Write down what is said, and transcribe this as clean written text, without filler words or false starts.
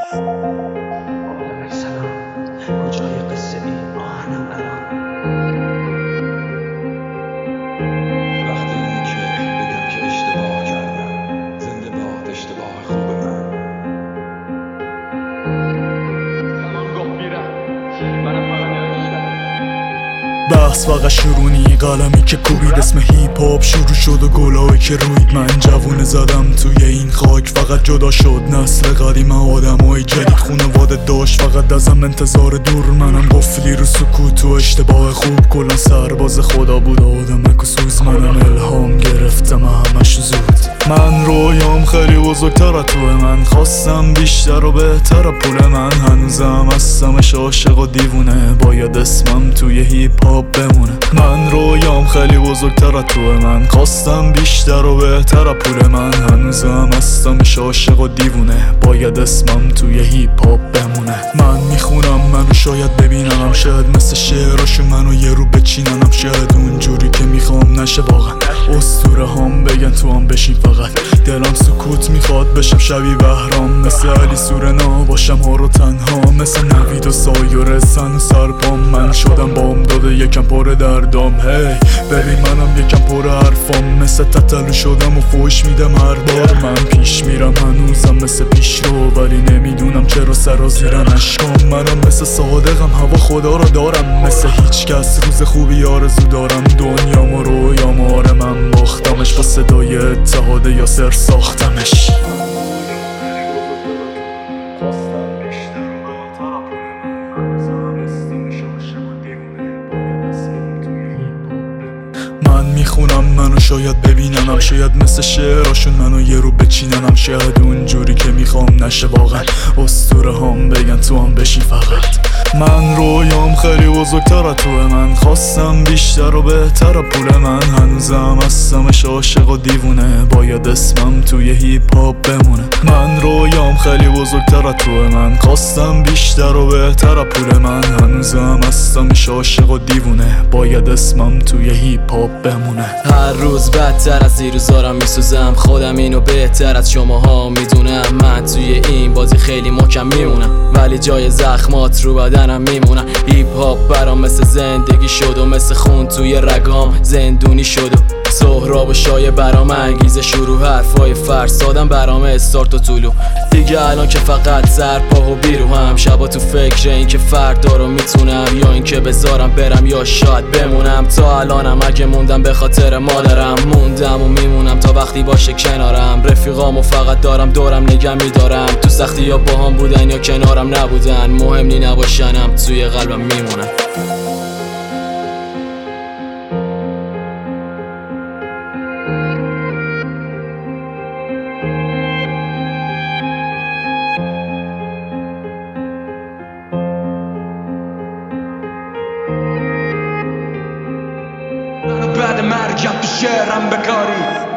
آقای سلام، کجای قصه ای آهنم الان؟ وقتی که بگم که اشتباه کردم، زنده باد اشتباه خوب من. زمان گفت میرم، منم فقط نوشتم. بحث فقط شروعی قلمی که کوبید اسم هیپ هاپ شروع شد و گلایی که روید من جوونه زدم توی این خاک. فقط جدا شد نسل قدیم آدمای جدید خونواده داشت فقط ازم انتظار دور. منم قفلی رو سکوت و اشتباه خوب کلا سرباز خدا بود آدمک و سوز. منم الهام گرفتم همش زود. من رویام خیلی بزرگتر از توه، من خواستم بیشتر و بهتر پول من. هنوزم هستمش عاشق و دیوونه، باید اسمم توی هیپ هاپ بمونه. من رویام خیلی بزرگتر از توه، من خواستم بیشتر و بهتر پول من. هنوزم هستمش عاشق و دیوونه، باید اسمم توی هیپ هاپ بمونه. من میخونم منو شاید ببیننم، شاید مثل شعراشو منو یه رو بچیننم. شاید اونجوری که میخوام نشه واقعا، اسطوره هم بگن تو هم بشین فقط. دلم سکوت میخواد بشم شبیه بهرام، مثل علی سورنا باشم ها رو تنها. مثل نوید و سایور سن و سرپام، من شدم بام داده یکم پر دردام. هی ببین منم یکم پر حرفام، مثل تتلو شدم و فوش میدم هر بار. من پیش میرم هنوزم مثل پیش رو، ولی نمیدونم چرا سرازیرن اشکام. منم مثل صادقم هوا خدا رو دارم، مثل هیچ کس روز خوبی آرزو دارم. دنیام و رویام آره من باختمش، با صدای اتحاد یاسر ساختمش. من میخونم منو شاید ببیننم، شاید مثل شعراشون منو یه رو بچیننم. شاید اونجوری که میخوام نشه واقعا، اسطوره هم بگن تو هم بشی فقط. من رویام خیلی بزرگتر از توه، من خواستم بیشتر و بهتر پول من. هنوزم هستمش عاشق و دیوونه، باید اسمم توی هیپ هاپ بمونه. من رویام خیلی بزرگتر از توه، من خواستم بیشتر و بهتر پول من. هنوزم هستمش عاشق و دیوونه، باید اسمم توی هیپ هاپ بمونه. هر روز بدتر از دیروزارم میسوزم، خودم اینو بهتر از شماها میدونم. من توی این بازی خیلی محکم میمونم، ولی جای زخمات رو بدنم میمونم. هیپ هاپ برام مثل زندگی شد و مثل خون توی رگام زندونی شد. و سهراب و شایع برام انگیزه شروع، حرفای فرسادم برام استارت و طلوع. دیگه الان که فقط سرپا و بیروهم، شبا تو فکر این که فردا رو میتونم یا این که بذارم برم یا شاید بمونم. تا الانم اگه موندم به خاطر مادرم، موندم و میمونم تا وقتی باشه کنارم. رفیقامو فقط دارم دورم نگه میدارم، تو سختی یا با هم بودن یا کنارم نبودن. مهم نی نباشنم توی قلبم میمونم. بعد مرگم تو شعرم بکاری،